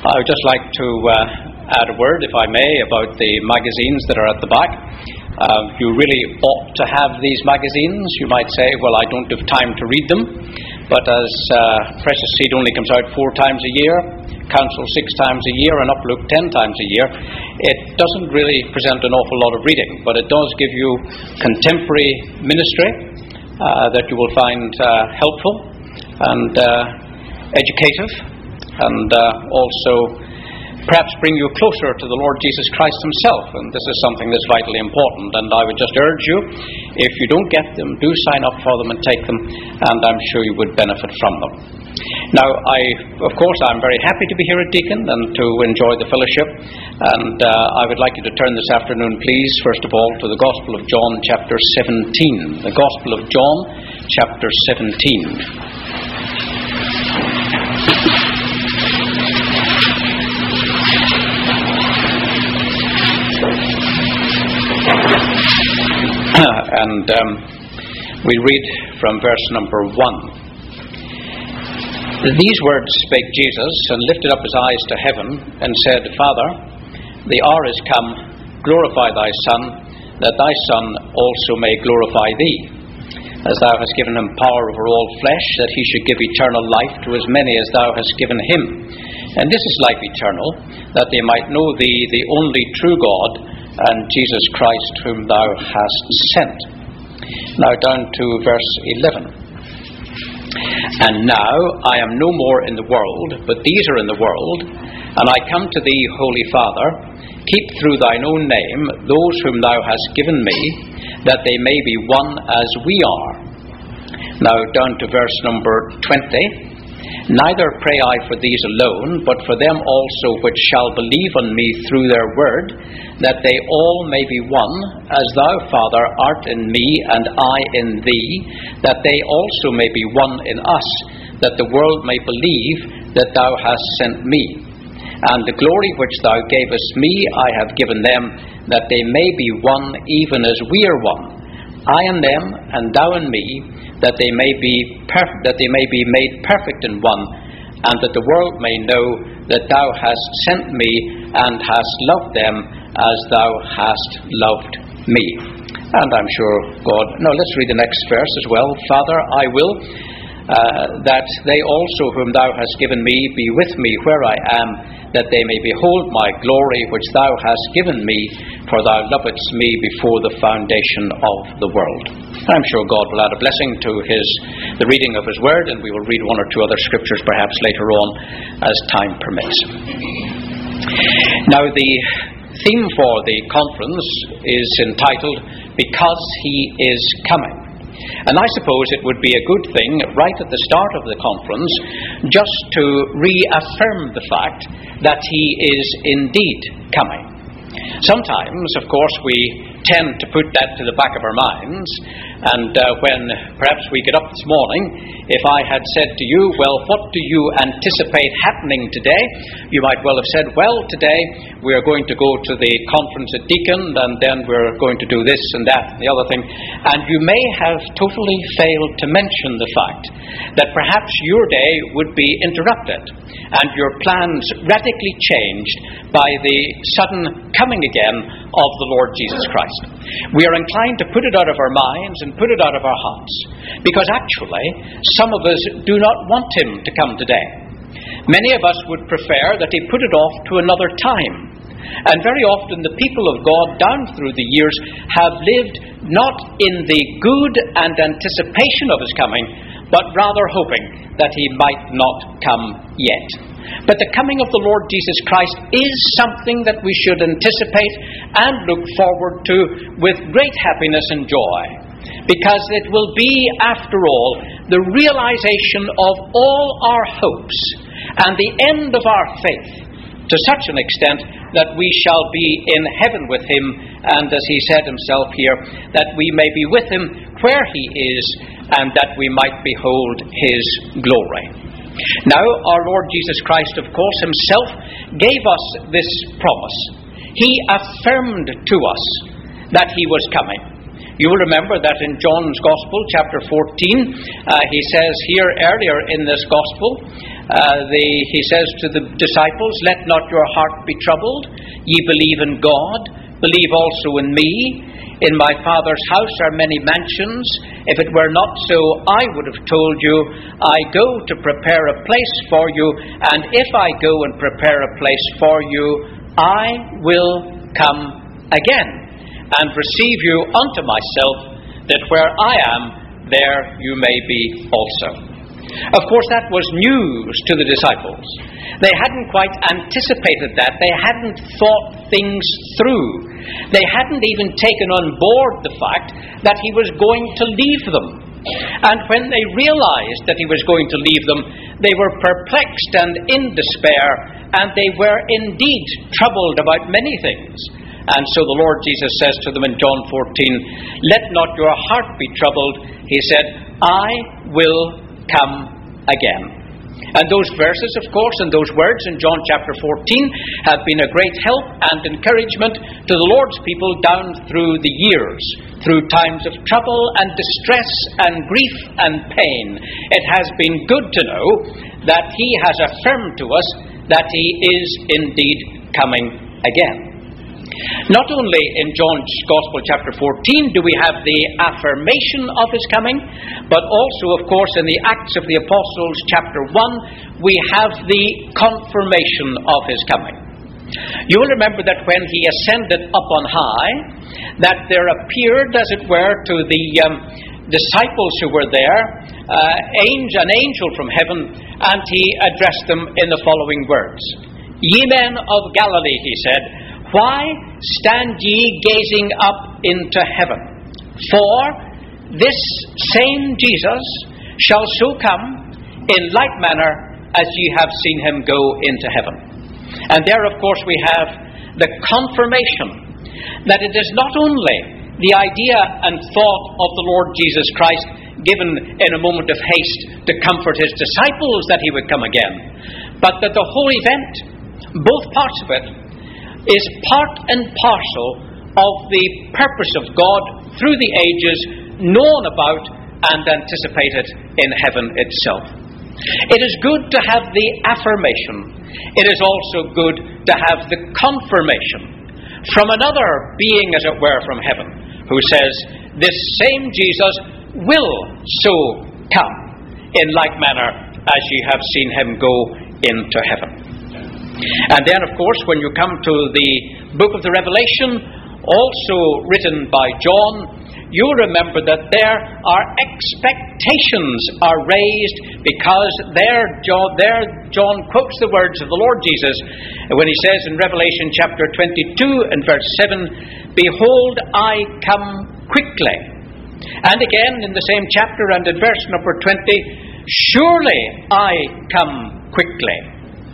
I would just like to add a word, if I may, about the magazines that are at the back. You really ought to have these magazines. You might say, well, I don't have time to read them. But as Precious Seed only comes out 4 times a year, Counsel 6 times a year, and Uplook 10 times a year, it doesn't really present an awful lot of reading. But it does give you contemporary ministry that you will find helpful and educative, and also perhaps bring you closer to the Lord Jesus Christ himself. And this is something that's vitally important, and I would just urge you, if you don't get them, do sign up for them and take them, and I'm sure you would benefit from them. Now, I'm very happy to be here at Deacon and to enjoy the fellowship, and I would like you to turn this afternoon, please, first of all, to the Gospel of John, chapter 17. The Gospel of John, chapter 17. And we read from verse number 1. These words spake Jesus, and lifted up his eyes to heaven, and said, Father, the hour is come, glorify thy Son, that thy Son also may glorify thee, as thou hast given him power over all flesh, that he should give eternal life to as many as thou hast given him. And this is life eternal, that they might know thee, the only true God, and Jesus Christ whom thou hast sent. Now down to verse 11. And now I am no more in the world, but these are in the world, and I come to thee, Holy Father. Keep through thine own name those whom thou hast given me, that they may be one as we are. Now down to verse number 20. Neither pray I for these alone, but for them also which shall believe on me through their word, that they all may be one, as thou, Father, art in me, and I in thee, that they also may be one in us, that the world may believe that thou hast sent me. And the glory which thou gavest me I have given them, that they may be one even as we are one, I and them, and thou and me, that they may be perfect, that they may be made perfect in one, and that the world may know that thou hast sent me and hast loved them as thou hast loved me. And I'm sure God... No, let's read the next verse as well. Father, I will that they also whom thou hast given me be with me where I am, that they may behold my glory which thou hast given me, for thou lovedst me before the foundation of the world. I'm sure God will add a blessing to the reading of his word, and we will read 1 or 2 other scriptures perhaps later on as time permits. Now, the theme for the conference is entitled, Because He is Coming. And I suppose it would be a good thing right at the start of the conference just to reaffirm the fact that he is indeed coming. Sometimes, of course, we tend to put that to the back of our minds, and when perhaps we get up this morning, if I had said to you, well, what do you anticipate happening today? You might well have said, well, today we are going to go to the conference at Deacon, and then we're going to do this and that and the other thing. And you may have totally failed to mention the fact that perhaps your day would be interrupted and your plans radically changed by the sudden coming again of the Lord Jesus Christ. We are inclined to put it out of our minds and put it out of our hearts, because actually some of us do not want him to come today. Many of us would prefer that he put it off to another time. And very often the people of God down through the years have lived not in the good and anticipation of his coming, but rather hoping that he might not come yet. But the coming of the Lord Jesus Christ is something that we should anticipate and look forward to with great happiness and joy, because it will be, after all, the realization of all our hopes and the end of our faith, to such an extent that we shall be in heaven with him, and as he said himself here, that we may be with him where he is, and that we might behold his glory. Now, our Lord Jesus Christ, of course, himself gave us this promise. He affirmed to us that he was coming. You will remember that in John's Gospel, chapter 14, he says here earlier in this Gospel, he says to the disciples, "Let not your heart be troubled. Ye believe in God, believe also in me. In my Father's house are many mansions. If it were not so, I would have told you. I go to prepare a place for you, and if I go and prepare a place for you, I will come again and receive you unto myself, that where I am, there you may be also." Of course, that was news to the disciples. They hadn't quite anticipated that. They hadn't thought things through. They hadn't even taken on board the fact that he was going to leave them. And when they realized that he was going to leave them, they were perplexed and in despair, and they were indeed troubled about many things. And so the Lord Jesus says to them in John 14, "Let not your heart be troubled." He said, "I will come again." And those verses, of course, and those words in John chapter 14 have been a great help and encouragement to the Lord's people down through the years, through times of trouble and distress and grief and pain. It has been good to know that He has affirmed to us that He is indeed coming again. Not only in John's Gospel chapter 14 do we have the affirmation of his coming, but also, of course, in the Acts of the Apostles chapter 1, we have the confirmation of his coming. You will remember that when he ascended up on high, that there appeared, as it were, to the disciples who were there, an angel from heaven, and he addressed them in the following words. "Ye men of Galilee," he said, "why stand ye gazing up into heaven? For this same Jesus shall so come in like manner as ye have seen him go into heaven." And there, of course, we have the confirmation that it is not only the idea and thought of the Lord Jesus Christ given in a moment of haste to comfort his disciples that he would come again, but that the whole event, both parts of it, is part and parcel of the purpose of God through the ages, known about and anticipated in heaven itself. It is good to have the affirmation. It is also good to have the confirmation from another being, as it were, from heaven, who says, "This same Jesus will so come in like manner as ye have seen him go into heaven." And then, of course, when you come to the book of the Revelation, also written by John, you'll remember that there our expectations are raised, because there John quotes the words of the Lord Jesus when he says in Revelation chapter 22 and verse 7, "Behold, I come quickly." And again in the same chapter and in verse number 20, "Surely I come quickly."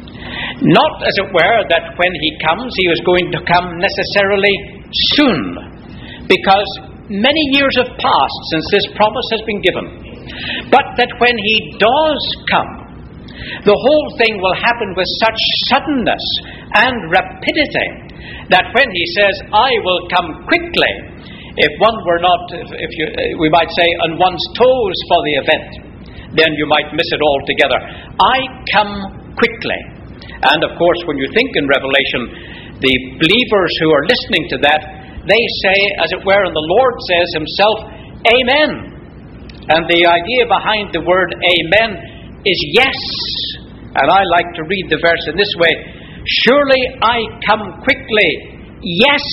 Not, as it were, that when he comes, he is going to come necessarily soon, because many years have passed since this promise has been given. But that when he does come, the whole thing will happen with such suddenness and rapidity that when he says, "I will come quickly," if one were not, we might say, on one's toes for the event, then you might miss it altogether. "I come quickly." And of course, when you think in Revelation, the believers who are listening to that, they say, as it were, and the Lord says himself, "Amen." And the idea behind the word amen is yes. And I like to read the verse in this way, "Surely I come quickly, yes.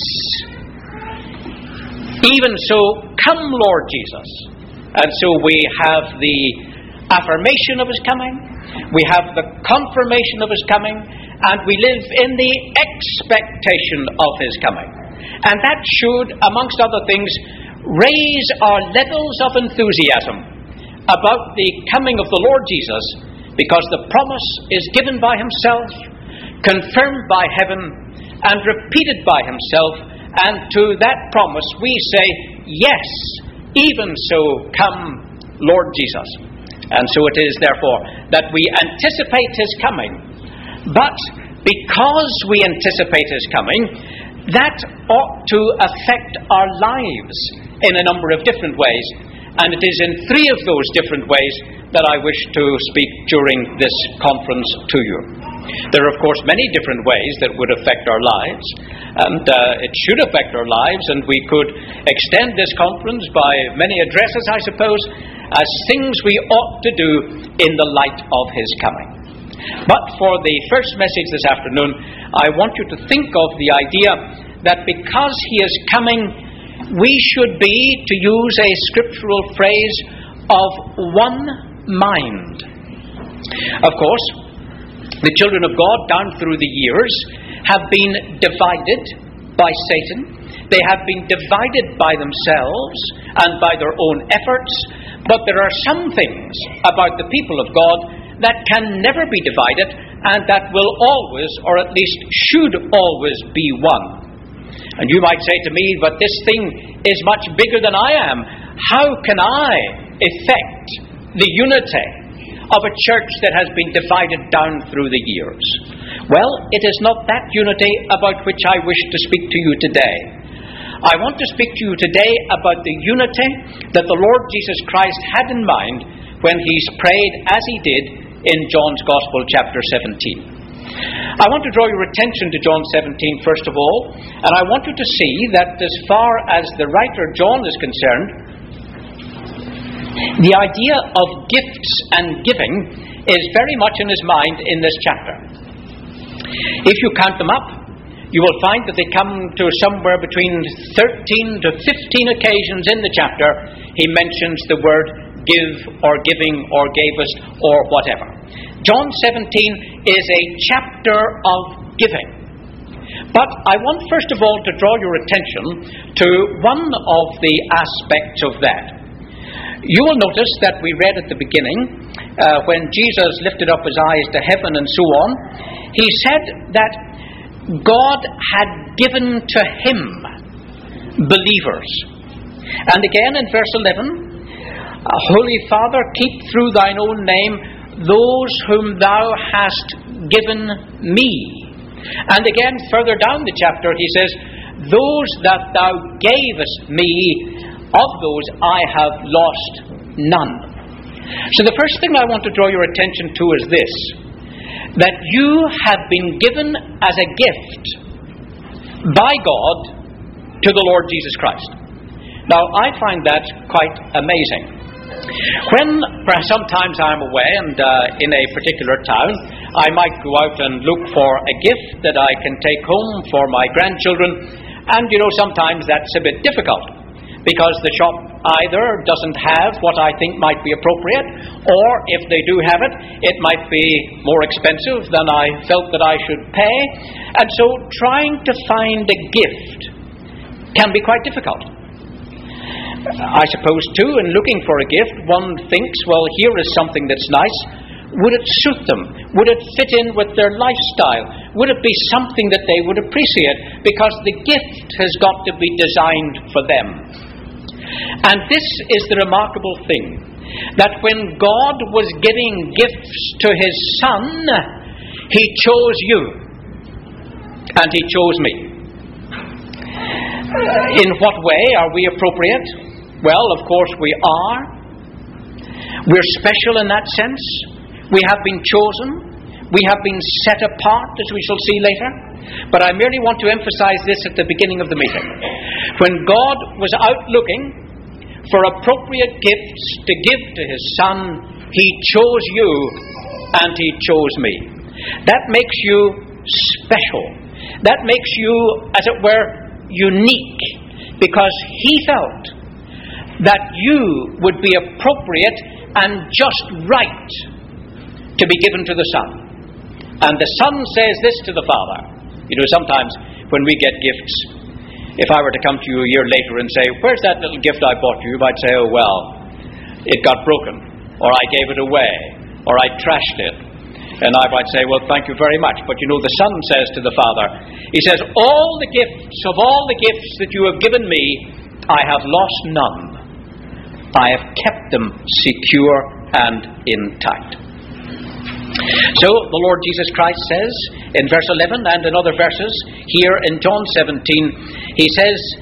Even so, come, Lord Jesus." And so we have the affirmation of his coming, we have the confirmation of his coming, and we live in the expectation of his coming. And that should, amongst other things, raise our levels of enthusiasm about the coming of the Lord Jesus, because the promise is given by himself, confirmed by heaven, and repeated by himself, and to that promise we say, "Yes, even so, come, Lord Jesus." And so it is, therefore, that we anticipate his coming. But because we anticipate his coming, that ought to affect our lives in a number of different ways, and it is in three of those different ways that I wish to speak during this conference to you. There are, of course, many different ways that would affect our lives, and it should affect our lives, and we could extend this conference by many addresses, I suppose, as things we ought to do in the light of His coming. But for the first message this afternoon, I want you to think of the idea that because He is coming, we should be, to use a scriptural phrase, of one mind. Of course, the children of God down through the years have been divided by Satan. They have been divided by themselves and by their own efforts. But there are some things about the people of God that can never be divided, and that will always, or at least should always, be one. And you might say to me, but this thing is much bigger than I am. How can I effect the unity of a church that has been divided down through the years? Well, it is not that unity about which I wish to speak to you today. I want to speak to you today about the unity that the Lord Jesus Christ had in mind when He prayed as He did in John's Gospel, chapter 17. I want to draw your attention to John 17 first of all, and I want you to see that as far as the writer John is concerned, the idea of gifts and giving is very much in his mind in this chapter. If you count them up, you will find that they come to somewhere between 13 to 15 occasions in the chapter. He mentions the word give or giving or gavest or whatever. John 17 is a chapter of giving. But I want first of all to draw your attention to one of the aspects of that. You will notice that we read at the beginning, when Jesus lifted up His eyes to heaven and so on, He said that God had given to Him believers. And again in verse 11, Holy Father, keep through Thine own name those whom Thou hast given me. And again further down the chapter He says, those that Thou gavest me, of those I have lost none. So the first thing I want to draw your attention to is this, that you have been given as a gift by God to the Lord Jesus Christ. Now, I find that quite amazing. When sometimes I'm away and in a particular town, I might go out and look for a gift that I can take home for my grandchildren, and sometimes that's a bit difficult, because the shop either doesn't have what I think might be appropriate, or if they do have it, it might be more expensive than I felt that I should pay. And so trying to find a gift can be quite difficult. I suppose too, in looking for a gift, one thinks, well, here is something that's nice. Would it suit them? Would it fit in with their lifestyle? Would it be something that they would appreciate? Because the gift has got to be designed for them. And this is the remarkable thing, that when God was giving gifts to His Son, He chose you, and He chose me. In what way are we appropriate? Well, of course we are. We're special in that sense. We have been chosen. We have been set apart, as we shall see later. But I merely want to emphasize this at the beginning of the meeting. When God was out looking for appropriate gifts to give to His Son, He chose you and He chose me. That makes you special. That makes you, as it were, unique, because He felt that you would be appropriate and just right to be given to the Son. And the Son says this to the Father. Sometimes when we get gifts, if I were to come to you a year later and say, where's that little gift I bought you? You might say, oh well, it got broken, or I gave it away, or I trashed it. And I might say, well, thank you very much. But the Son says to the Father, He says, all the gifts that you have given me, I have lost none. I have kept them secure and intact. So the Lord Jesus Christ says in verse 11 and in other verses here in John 17, He says,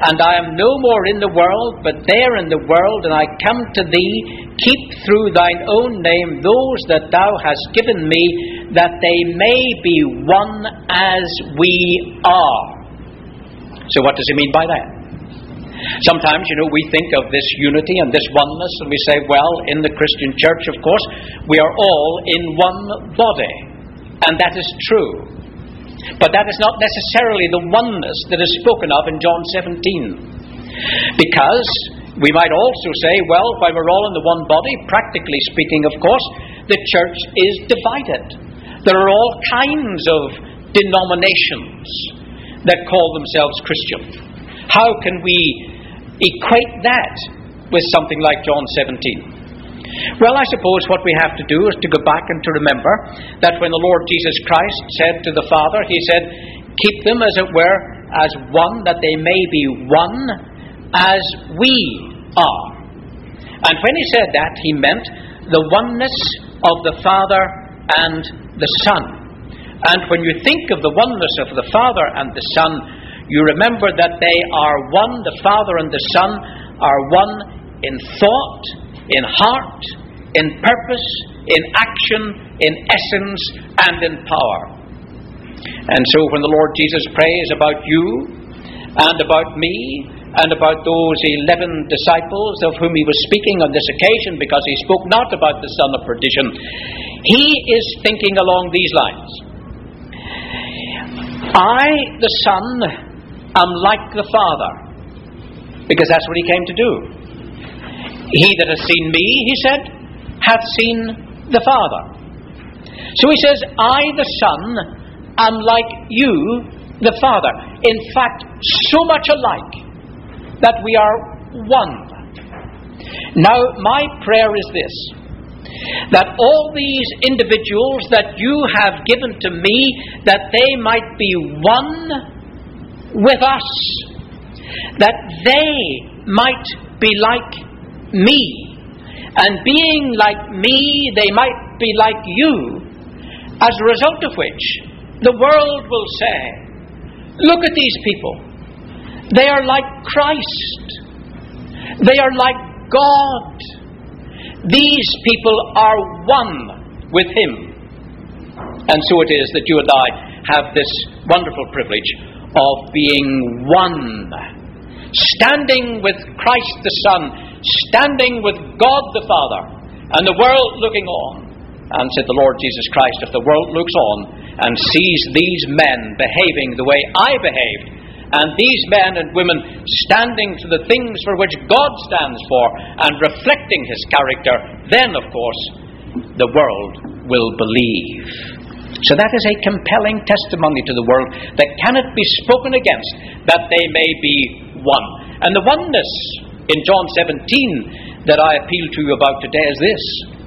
And I am no more in the world, but they are in the world, and I come to thee. Keep through thine own name those that thou hast given me, that they may be one as we are. So what does he mean by that? Sometimes, we think of this unity and this oneness, and we say, well, in the Christian church, of course, we are all in one body. And that is true. But that is not necessarily the oneness that is spoken of in John 17. Because we might also say, well, while we're all in the one body, practically speaking, of course, the church is divided. There are all kinds of denominations that call themselves Christian. How can we equate that with something like John 17? Well, I suppose what we have to do is to go back and to remember that when the Lord Jesus Christ said to the Father, he said, keep them, as it were, as one, that they may be one as we are. And when he said that, he meant the oneness of the Father and the Son. And when you think of the oneness of the Father and the Son, you remember that they are one, the Father and the Son are one in thought, in heart, in purpose, in action, in essence, and in power. And so when the Lord Jesus prays about you, and about me, and about those 11 disciples of whom he was speaking on this occasion, because he spoke not about the son of perdition, he is thinking along these lines. I, the Son, am like the Father, because that's what he came to do. He that has seen me, he said, hath seen the Father. So he says, I, the Son, am like you, the Father. In fact, so much alike that we are one. Now, my prayer is this, that all these individuals that you have given to me, that they might be one with us, that they might be like me, and being like me, they might be like you, as a result of which the world will say, look at these people. They are like Christ. They are like God. These people are one with him. And so it is that you and I have this wonderful privilege of being one, standing with Christ the Son, standing with God the Father, and the world looking on. And said the Lord Jesus Christ, if the world looks on and sees these men behaving the way I behaved, and these men and women standing for the things for which God stands for and reflecting his character, then, of course, the world will believe. So that is a compelling testimony to the world that cannot be spoken against, that they may be one. And the oneness in John 17 that I appeal to you about today is this.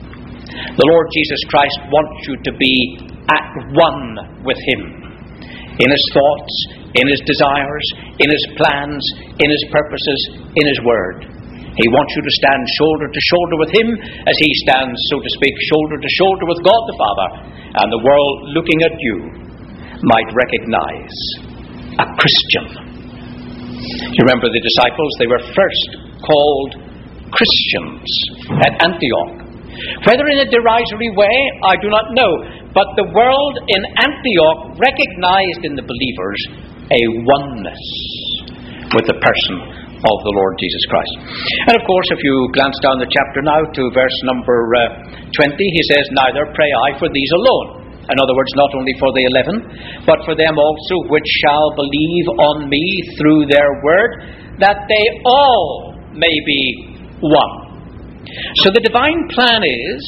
The Lord Jesus Christ wants you to be at one with him in his thoughts, in his desires, in his plans, in his purposes, in his word. He wants you to stand shoulder to shoulder with him as he stands, so to speak, shoulder to shoulder with God the Father, and the world looking at you might recognize a Christian. You remember the disciples, they were first called Christians at Antioch. Whether in a derisory way, I do not know, but the world in Antioch recognized in the believers a oneness with the person of the Lord Jesus Christ. And of course, if you glance down the chapter now to verse number 20, he says, neither pray I for these alone. In other words, not only for the 11, but for them also which shall believe on me through their word, that they all may be one. So the divine plan is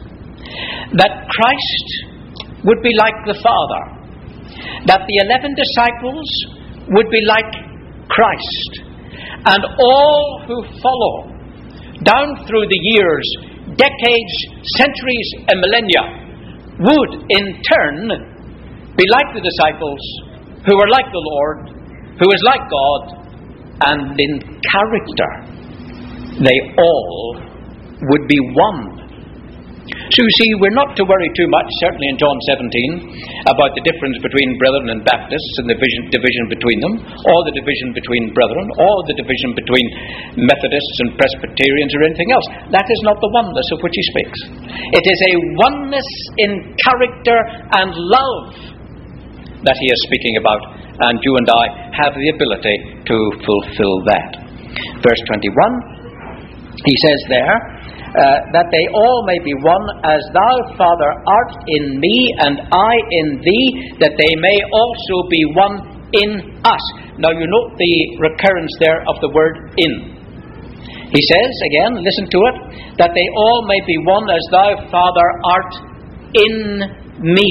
that Christ would be like the Father, that the 11 disciples would be like Christ, and all who follow down through the years, decades, centuries, and millennia would in turn be like the disciples, who are like the Lord, who is like God, and in character they all would be one So you see, we're not to worry too much, certainly in John 17, about the difference between Brethren and Baptists and the division between them, or the division between Brethren, or the division between Methodists and Presbyterians or anything else. That is not the oneness of which he speaks. It is a oneness in character and love that he is speaking about, and you and I have the ability to fulfill that. Verse 21, he says there, that they all may be one, as thou, Father, art in me, and I in thee, that they may also be one in us. Now you note the recurrence there of the word in. He says, again, listen to it, that they all may be one, as thou, Father, art in me.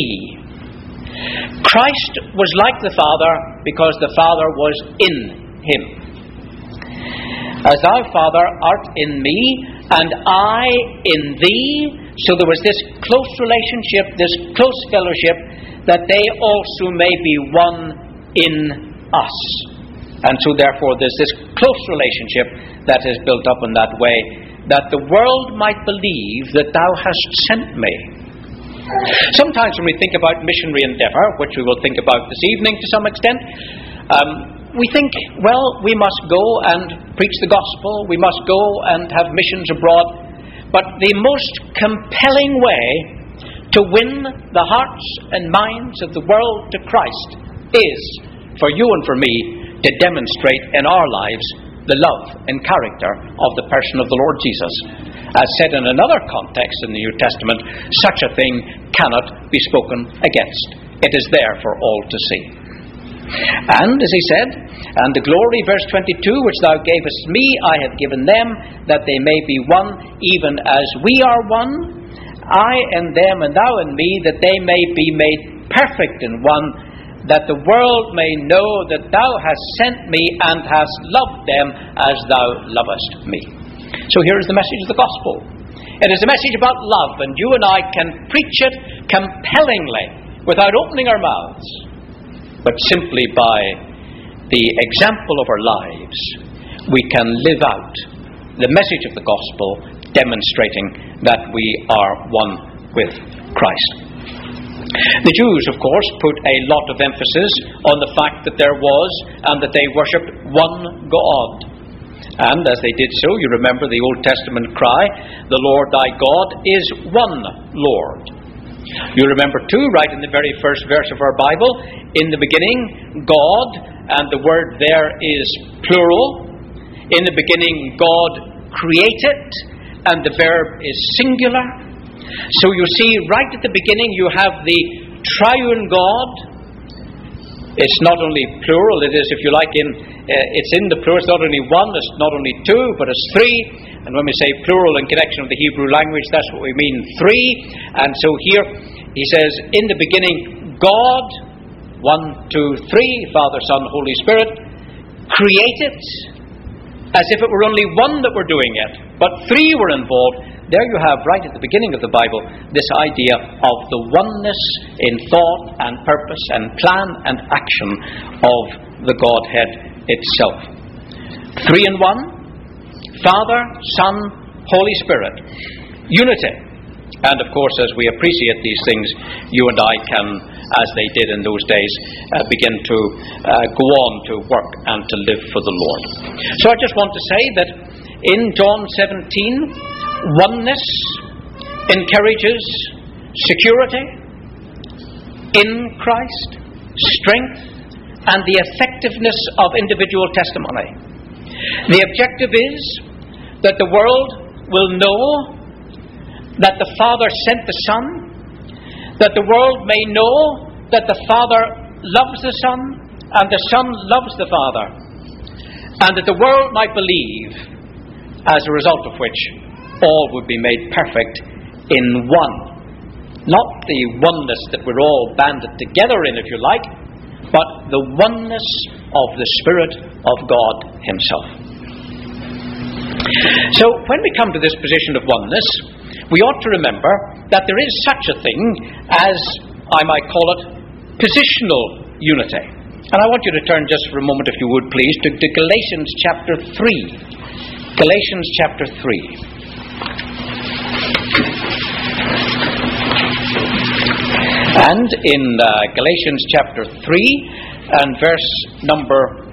Christ was like the Father because the Father was in him. As thou, Father, art in me, and I in thee. So there was this close relationship, this close fellowship, that they also may be one in us. And so therefore there's this close relationship that is built up in that way, that the world might believe that thou hast sent me. Sometimes when we think about missionary endeavour, which we will think about this evening to some extent, we think, well, we must go and preach the gospel, we must go and have missions abroad. But the most compelling way to win the hearts and minds of the world to Christ is for you and for me to demonstrate in our lives the love and character of the person of the Lord Jesus. As said in another context in the New Testament, such a thing cannot be spoken against. It is there for all to see. And, as he said, and the glory, verse 22, which thou gavest me, I have given them, that they may be one, even as we are one, I and them, and thou and me, that they may be made perfect in one, that the world may know that thou hast sent me, and hast loved them as thou lovest me. So here is the message of the gospel. It is a message about love, and you and I can preach it compellingly, without opening our mouths, but simply by the example of our lives, we can live out the message of the gospel, demonstrating that we are one with Christ. The Jews, of course, put a lot of emphasis on the fact that there was and that they worshipped one God. And as they did so, you remember the Old Testament cry, the Lord thy God is one Lord. You remember too, right in the very first verse of our Bible, in the beginning, God, and the word there is plural. In the beginning, God created, and the verb is singular. So you see, right at the beginning, you have the triune God. It's not only plural, it is, if you like, it's in the plural. It's not only one, it's not only two, but it's three. And when we say plural in connection with the Hebrew language, that's what we mean, three. And so here he says, in the beginning, God, 1, 2, 3, Father, Son, Holy Spirit, created, as if it were only one that were doing it, but three were involved. There you have, right at the beginning of the Bible, this idea of the oneness in thought and purpose and plan and action of the Godhead itself. 3 in 1. Father, Son, Holy Spirit. Unity. And of course, as we appreciate these things, you and I can, as they did in those days, begin to go on to work and to live for the Lord. So I just want to say that in John 17, oneness encourages security in Christ, strength, and the effectiveness of individual testimony. The objective is that the world will know that the Father sent the Son, that the world may know that the Father loves the Son, and the Son loves the Father, and that the world might believe, as a result of which all would be made perfect in one. Not the oneness that we're all banded together in, if you like, but the oneness of the Spirit of God Himself. So when we come to this position of oneness, we ought to remember that there is such a thing as, I might call it, positional unity. And I want you to turn just for a moment, if you would please, to Galatians chapter 3. Galatians chapter 3. And in Galatians chapter 3 and verse number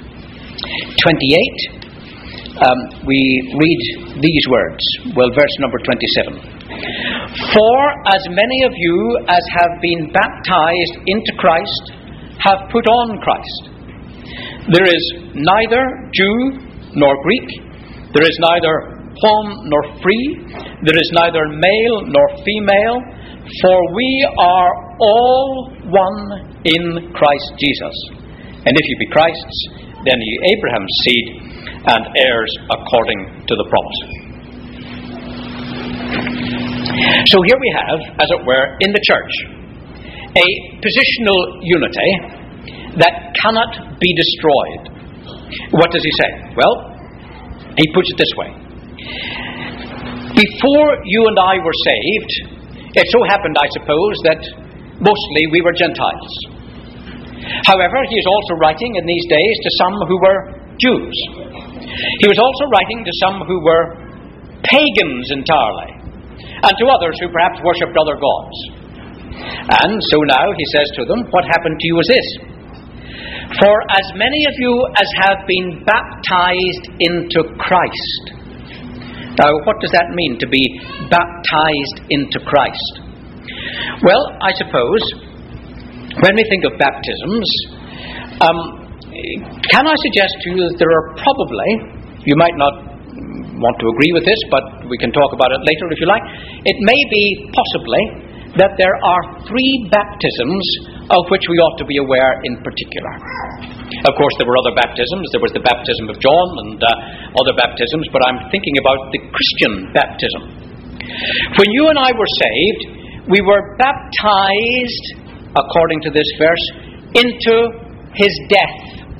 28, we read these words. Well, verse number 27. For as many of you as have been baptized into Christ have put on Christ. There is neither Jew nor Greek. There is neither bond nor free. There is neither male nor female. For we are all one in Christ Jesus. And if you be Christ's, then ye Abraham's seed, and heirs according to the promise. So here we have, as it were, in the church, a positional unity that cannot be destroyed. What does he say? Well, he puts it this way. Before you and I were saved, it so happened, I suppose, that mostly we were Gentiles. However, he is also writing in these days to some who were Jews. He was also writing to some who were pagans entirely, and to others who perhaps worshipped other gods. And so now he says to them, what happened to you is this. For as many of you as have been baptized into Christ. Now, what does that mean, to be baptized into Christ? Well, I suppose, when we think of baptisms, can I suggest to you that there are probably, you might not want to agree with this, but we can talk about it later if you like, it may be possibly that there are 3 baptisms of which we ought to be aware in particular. Of course, there were other baptisms. There was the baptism of John and other baptisms, but I'm thinking about the Christian baptism. When you and I were saved, we were baptized, according to this verse, into his death.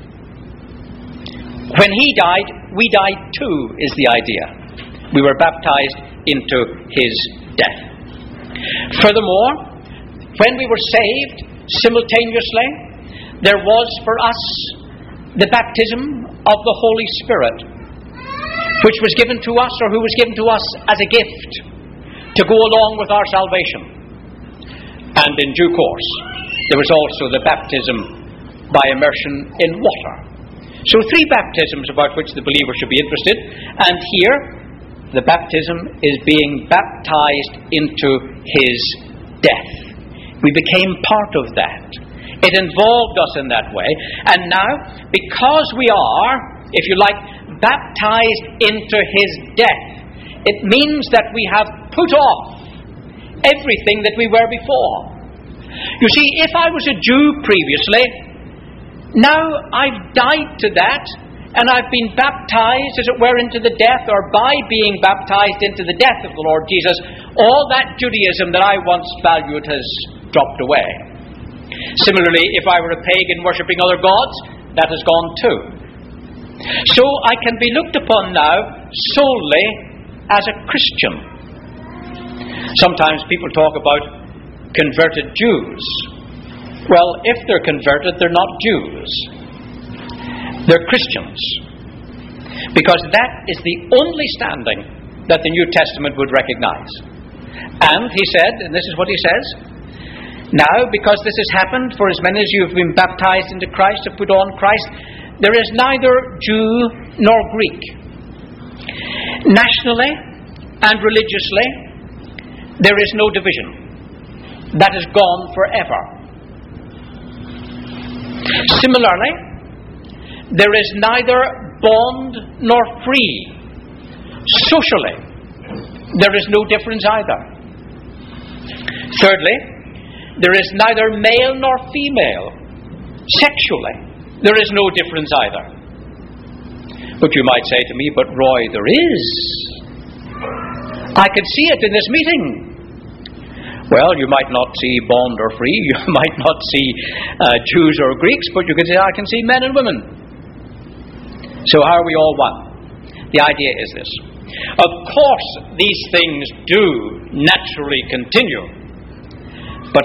When he died, we died too, is the idea. We were baptized into his death. Furthermore, when we were saved, simultaneously, there was for us the baptism of the Holy Spirit, which was given to us, or who was given to us as a gift, to go along with our salvation. And in due course, there was also the baptism by immersion in water. So 3 baptisms about which the believer should be interested, and here the baptism is being baptized into his death. We became part of that. It involved us in that way. And now, because we are, if you like, baptized into his death, it means that we have put off everything that we were before. You see, if I was a Jew previously, now I've died to that, and I've been baptized, as it were, into the death, or by being baptized into the death of the Lord Jesus, all that Judaism that I once valued has dropped away. Similarly, if I were a pagan worshipping other gods, that has gone too. So I can be looked upon now solely as a Christian. Sometimes people talk about converted Jews. Well, if they're converted, they're not Jews. They're Christians. Because that is the only standing that the New Testament would recognize. And he said, and this is what he says, now, because this has happened, for as many as you have been baptized into Christ, have put on Christ, there is neither Jew nor Greek. Nationally and religiously, there is no division. That is gone forever. Similarly, there is neither bond nor free. Socially, there is no difference either. Thirdly, there is neither male nor female. Sexually, there is no difference either. But you might say to me, but Roy, there is. I can see it in this meeting. Well, you might not see bond or free, you might not see Jews or Greeks, but you can say, I can see men and women. So how are we all one? The idea is this. Of course, these things do naturally continue. But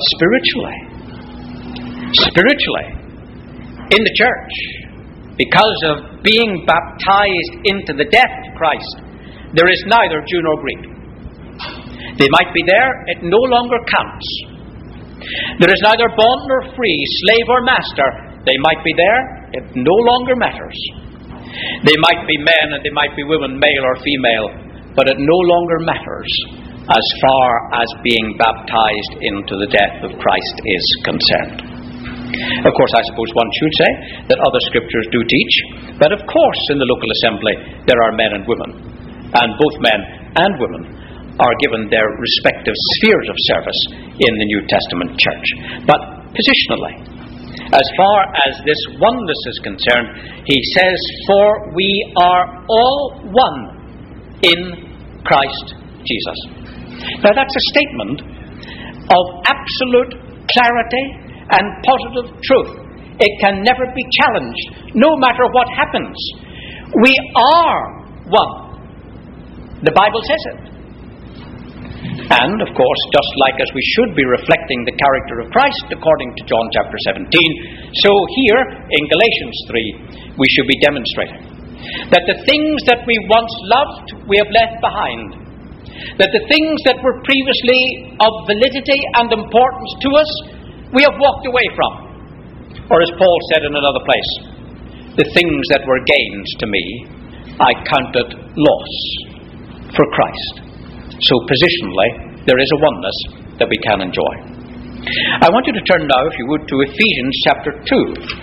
spiritually, in the church, because of being baptized into the death of Christ, there is neither Jew nor Greek. They might be there, it no longer counts. There is neither bond nor free, slave or master. They might be there, it no longer matters. They might be men and they might be women, male or female, but it no longer matters as far as being baptized into the death of Christ is concerned. Of course, I suppose one should say that other scriptures do teach that, of course, in the local assembly there are men and women, and both men and women are given their respective spheres of service in the New Testament church. But positionally, as far as this oneness is concerned, he says, "For we are all one in Christ Jesus." Now that's a statement of absolute clarity and positive truth. It can never be challenged, no matter what happens. We are one. The Bible says it. And, of course, just like as we should be reflecting the character of Christ, according to John chapter 17, so here in Galatians 3, we should be demonstrating that the things that we once loved, we have left behind. That the things that were previously of validity and importance to us, we have walked away from. Or as Paul said in another place, the things that were gains to me, I counted loss for Christ. So positionally, there is a oneness that we can enjoy. I want you to turn now, if you would, to Ephesians chapter 2.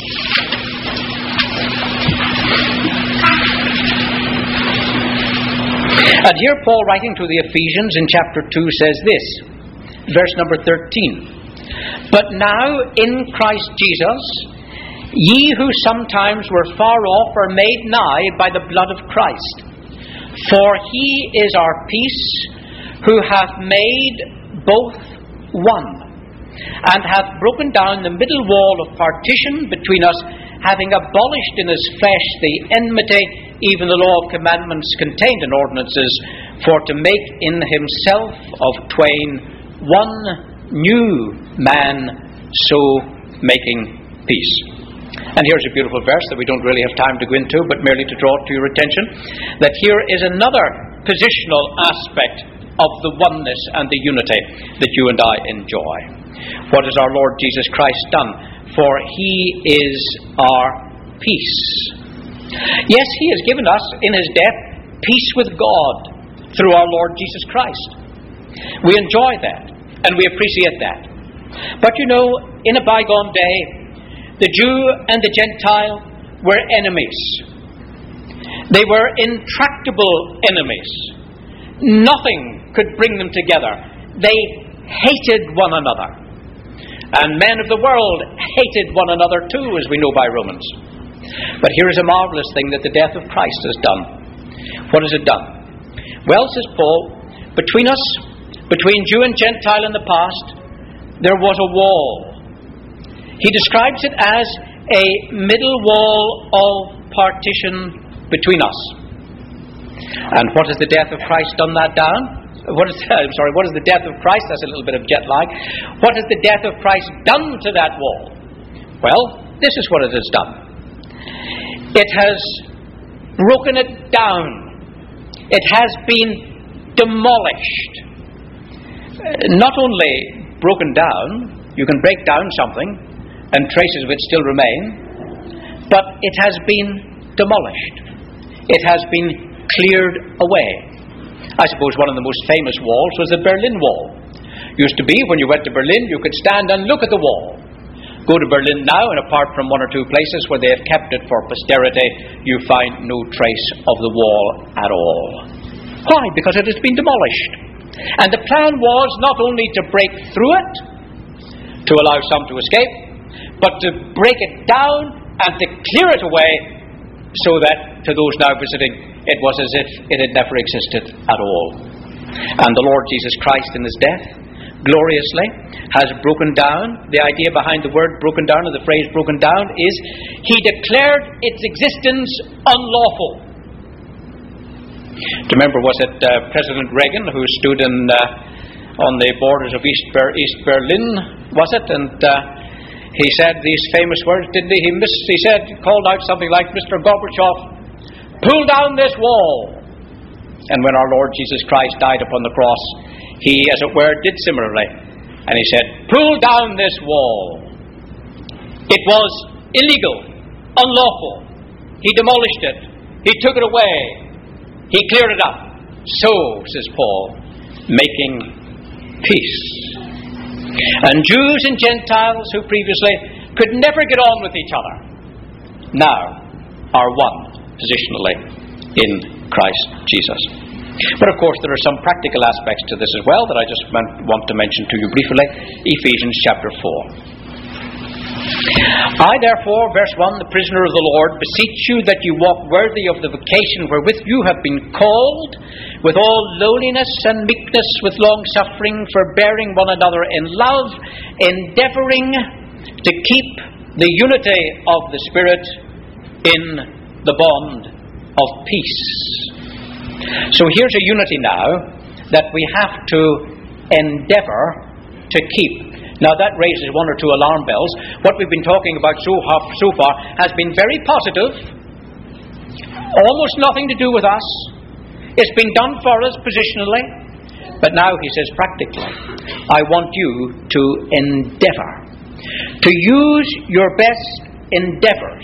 And here Paul, writing to the Ephesians in chapter 2, says this, verse number 13. "But now in Christ Jesus, ye who sometimes were far off are made nigh by the blood of Christ. For he is our peace, who hath made both one, and hath broken down the middle wall of partition between us, having abolished in his flesh the enmity, even the law of commandments contained in ordinances, for to make in himself of twain one new man, so making peace." And here's a beautiful verse that we don't really have time to go into, but merely to draw to your attention, that here is another positional aspect of the oneness and the unity that you and I enjoy. What has our Lord Jesus Christ done? For he is our peace. Yes, he has given us in his death peace with God through our Lord Jesus Christ. We enjoy that and we appreciate that. But you know, in a bygone day, the Jew and the Gentile were enemies. They were intractable enemies. Nothing could bring them together. They hated one another. And men of the world hated one another too, as we know by Romans. But here is a marvelous thing that the death of Christ has done. What has it done? Well, says Paul, between us, between Jew and Gentile in the past, there was a wall. He describes it as a middle wall of partition between us. And what has the death of Christ done that down? What has the death of Christ? That's a little bit of jet lag. What has the death of Christ done to that wall? Well, this is what it has done. It has broken it down. It has been demolished. Not only broken down, you can break down something and traces of it still remain, but it has been demolished. It has been cleared away. I suppose one of the most famous walls was the Berlin Wall. Used to be, when you went to Berlin, you could stand and look at the wall. Go to Berlin now, and apart from one or two places where they have kept it for posterity, you find no trace of the wall at all. Why? Because it has been demolished. And the plan was not only to break through it, to allow some to escape, but to break it down and to clear it away, so that to those now visiting, it was as if it had never existed at all. And the Lord Jesus Christ in his death, gloriously, has broken down. The idea behind the word broken down, or the phrase broken down, is he declared its existence unlawful. Do you remember, was it President Reagan who stood on the borders of East Berlin, was it? And he said these famous words, didn't he? He said, called out something like, "Mr. Gorbachev, pull down this wall." And when our Lord Jesus Christ died upon the cross, he, as it were, did similarly And he said, pull down this wall. It was illegal, unlawful. He demolished it. He took it away. He cleared it up. So, says Paul, making peace. And Jews and Gentiles who previously could never get on with each other now are one positionally in Christ Jesus. But of course there are some practical aspects to this as well that I just want to mention to you briefly. Ephesians chapter 4. I therefore, verse 1, the prisoner of the Lord, beseech you that you walk worthy of the vocation wherewith you have been called, with all lowliness and meekness, with long suffering, forbearing one another in love, endeavouring to keep the unity of the Spirit in the bond of peace. So here's a unity now that we have to endeavour to keep. Now that raises one or two alarm bells. What we've been talking about so far has been very positive, almost nothing to do with us. It's been done for us positionally. But now he says practically, I want you to endeavour, to use your best endeavours,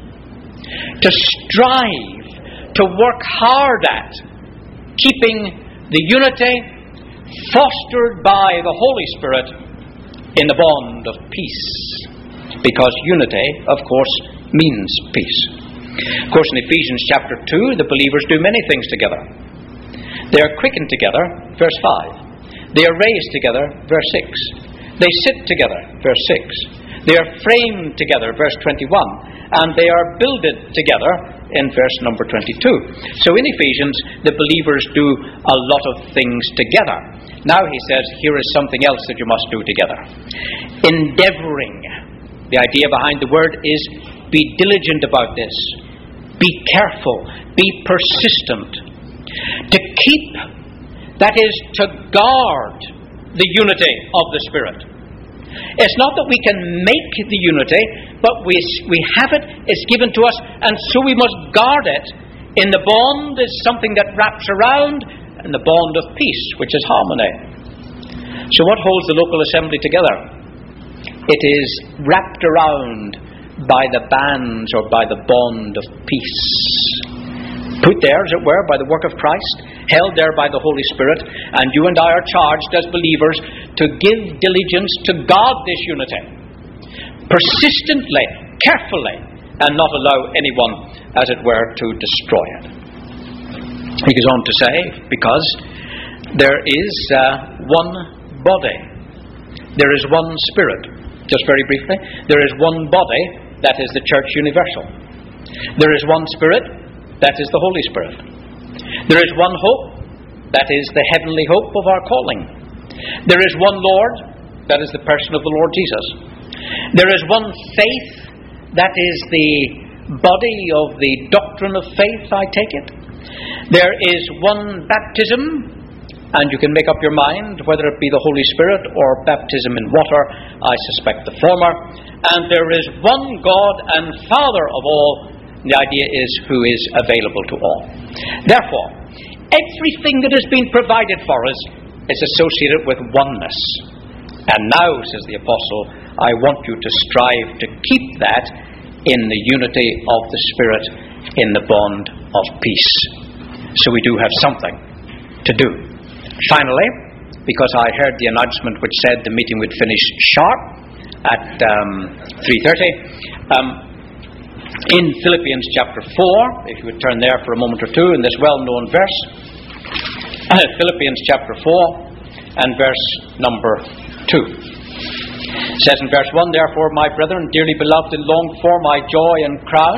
to strive, to work hard at keeping the unity fostered by the Holy Spirit in the bond of peace. Because unity, of course, means peace. Of course, in Ephesians chapter 2, the believers do many things together. They are quickened together, verse 5. They are raised together, verse 6. They sit together, verse 6. They are framed together, verse 21. And they are builded together in verse number 22. So in Ephesians, the believers do a lot of things together. Now he says, here is something else that you must do together. Endeavouring. The idea behind the word is be diligent about this. Be careful. Be persistent. To keep, that is to guard the unity of the Spirit. It's not that we can make the unity, but we have it, it's given to us, and so we must guard it in the bond is something that wraps around, and the bond of peace, which is harmony. So what holds the local assembly together? It is wrapped around by the bands or by the bond of peace. Put there, as it were, by the work of Christ, held there by the Holy Spirit, and you and I are charged as believers to give diligence to guard this unity, persistently, carefully, and not allow anyone, as it were, to destroy it. He goes on to say, because there is one body, there is one Spirit. Just very briefly, there is one body, that is the Church Universal. There is one Spirit, that is the Holy Spirit. There is one hope, that is the heavenly hope of our calling. There is one Lord, that is the person of the Lord Jesus. There is one faith, that is the body of the doctrine of faith, I take it. There is one baptism, and you can make up your mind whether it be the Holy Spirit or baptism in water. I suspect the former. And there is one God and Father of all. The idea is who is available to all. Therefore, everything that has been provided for us is associated with oneness. And now, says the Apostle, I want you to strive to keep that in the unity of the Spirit in the bond of peace. So we do have something to do. Finally, because I heard the announcement which said the meeting would finish sharp at 3:30, in Philippians chapter 4, if you would turn there for a moment or two, in this well-known verse, Philippians chapter 4 and verse number 2. It says in verse 1, therefore, my brethren, dearly beloved and longed for, my joy and crown,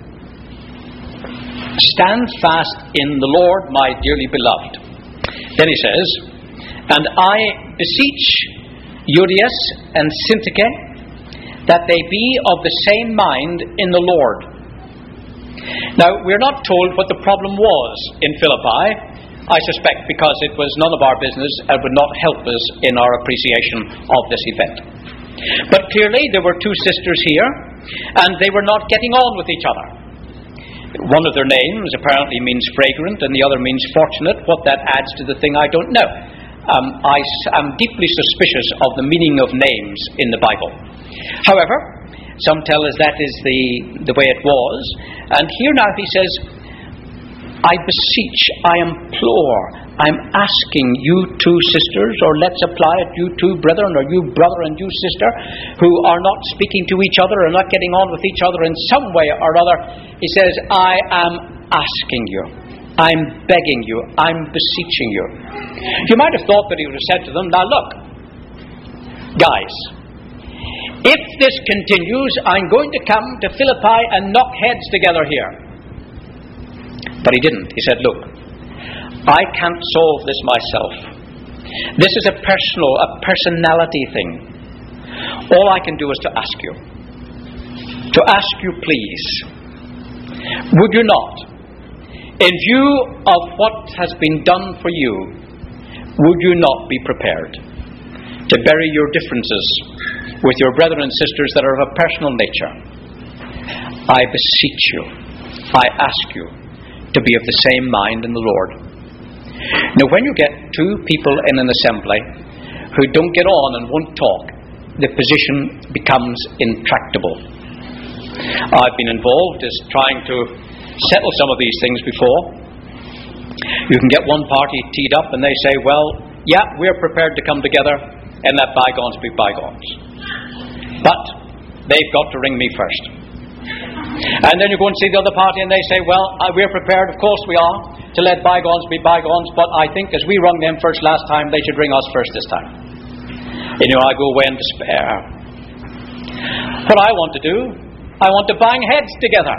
stand fast in the Lord, my dearly beloved. Then he says, and I beseech Euodias and Syntyche, that they be of the same mind in the Lord. Now, we're not told what the problem was in Philippi, I suspect because it was none of our business and would not help us in our appreciation of this event. But clearly there were two sisters here, and they were not getting on with each other. One of their names apparently means fragrant, and the other means fortunate. What that adds to the thing, I don't know. I am deeply suspicious of the meaning of names in the Bible. However, some tell us that is the way it was. And here now he says, I beseech, I implore, I'm asking you two sisters, or let's apply it, you two brethren, or you brother and you sister, who are not speaking to each other and not getting on with each other in some way or other. He says, I am asking you, I'm begging you, I'm beseeching you. You might have thought that he would have said to them, now look, guys, if this continues, I'm going to come to Philippi and knock heads together here. But he didn't. He said, look, I can't solve this myself. This is a personality thing. All I can do is to ask you. To ask you, please, would you not, in view of what has been done for you, would you not be prepared to bury your differences with your brethren and sisters that are of a personal nature? I beseech you, I ask you, to be of the same mind in the Lord. Now, when you get two people in an assembly who don't get on and won't talk, the position becomes intractable. I've been involved as trying to settle some of these things before. You can get one party teed up and they say, well, yeah, we're prepared to come together and let bygones be bygones. But they've got to ring me first. And then you go and see the other party and they say, well, we're prepared, of course we are, to let bygones be bygones, but I think as we rung them first last time, they should ring us first this time. And I go away in despair. What I want to do, I want to bang heads together.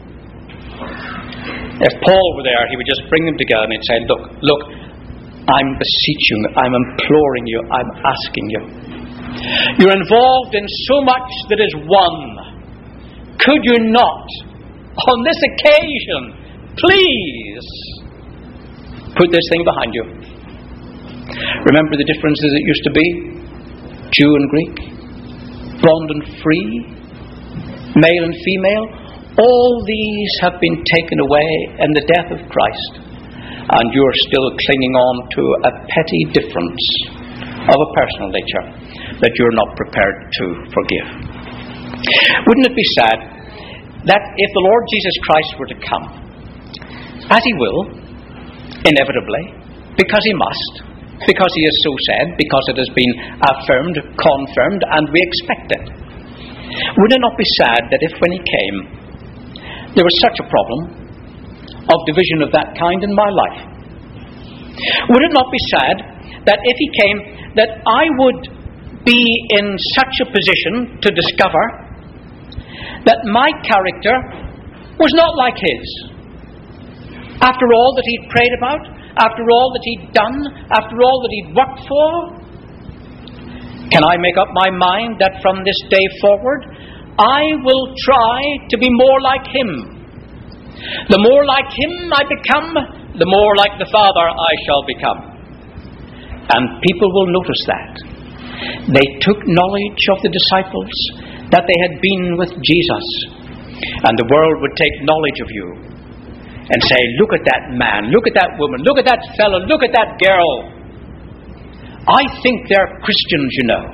If Paul were there, he would just bring them together and he'd say, look, I'm beseeching, I'm imploring you, I'm asking you. You're involved in so much that is one. Could you not, on this occasion, please put this thing behind you? Remember the differences it used to be? Jew and Greek, bond and free, male and female. All these have been taken away in the death of Christ, and you're still clinging on to a petty difference of a personal nature that you're not prepared to forgive. Wouldn't it be sad that if the Lord Jesus Christ were to come, as he will, inevitably, because he must, because he has so said, because it has been affirmed, confirmed, and we expect it, would it not be sad that if when he came, there was such a problem of division of that kind in my life? Would it not be sad that if he came, that I would be in such a position to discover that my character was not like his? After all that he'd prayed about, after all that he'd done, after all that he'd worked for, can I make up my mind that from this day forward, I will try to be more like him? The more like him I become, the more like the Father I shall become. And people will notice that. They took knowledge of the disciples, that they had been with Jesus, and the world would take knowledge of you and say, look at that man, look at that woman, look at that fellow, look at that girl. I think they're Christians, you know.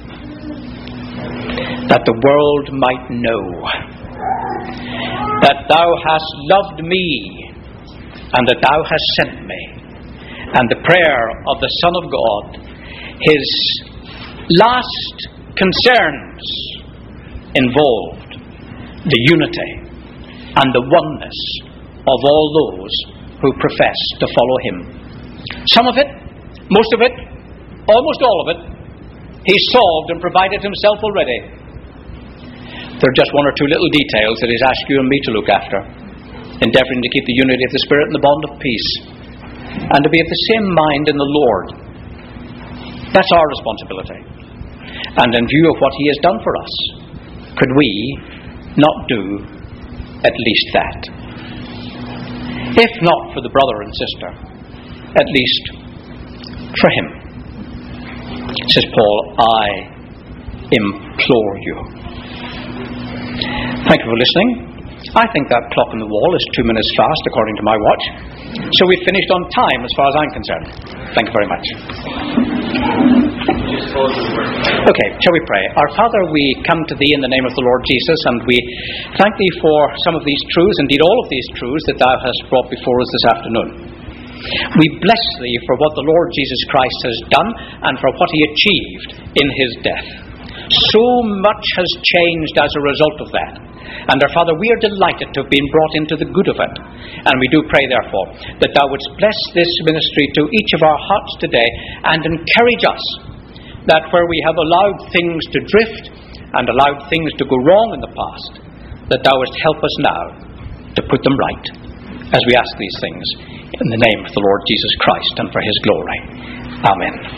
That the world might know that thou hast loved me and that thou hast sent me. And the prayer of the Son of God, his last concerns involved the unity and the oneness of all those who profess to follow him. Some of it, most of it, almost all of it, he solved and provided himself already. There are just one or two little details that he's asked you and me to look after, endeavouring to keep the unity of the Spirit and the bond of peace, and to be of the same mind in the Lord. That's our responsibility. And in view of what he has done for us, could we not do at least that? If not for the brother and sister, at least for him. Says Paul, I implore you. Thank you for listening. I think that clock on the wall is 2 minutes fast, according to my watch. So we've finished on time, as far as I'm concerned. Thank you very much. Okay, shall we pray? Our Father, we come to Thee in the name of the Lord Jesus, and we thank Thee for some of these truths, indeed all of these truths that Thou hast brought before us this afternoon. We bless Thee for what the Lord Jesus Christ has done and for what He achieved in His death. So much has changed as a result of that. And our Father, we are delighted to have been brought into the good of it. And we do pray, therefore, that Thou wouldst bless this ministry to each of our hearts today and encourage us that where we have allowed things to drift and allowed things to go wrong in the past, that Thou wouldst help us now to put them right, as we ask these things in the name of the Lord Jesus Christ and for His glory. Amen.